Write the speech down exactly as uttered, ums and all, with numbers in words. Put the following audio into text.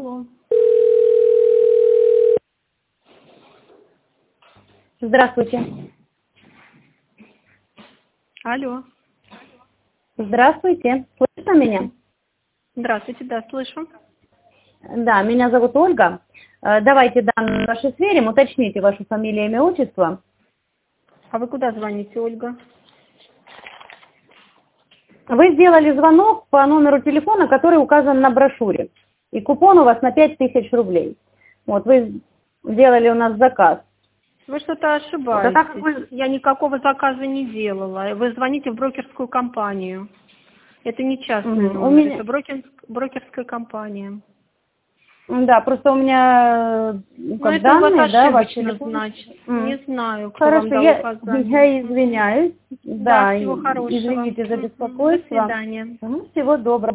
Алло. Здравствуйте. Алло. Здравствуйте. Слышно меня? Здравствуйте, да, слышу. Да, меня зовут Ольга. Э, Давайте данные ваши сверим, уточните вашу фамилию, имя, отчество. А вы куда звоните, Ольга? Вы сделали звонок по номеру телефона, который указан на брошюре. И купон у вас на пять тысяч рублей. Вот, вы сделали у нас заказ. Вы что-то Вот, а так как ошибаетесь. вы... Я никакого заказа не делала. Вы звоните в брокерскую компанию. Это не частный Мгм. У номер, меня... это брокер... брокерская компания. Да, просто у меня э, Ну, как это у вас данные, да, ваш ошибочно, телефон. значит. М. Не знаю, кто вам Хорошо, дал я, указание. я Мгм. извиняюсь. Да, Да, всего и- хорошего. извините за Мгм. До беспокойство. свидания. Мгм. Всего доброго.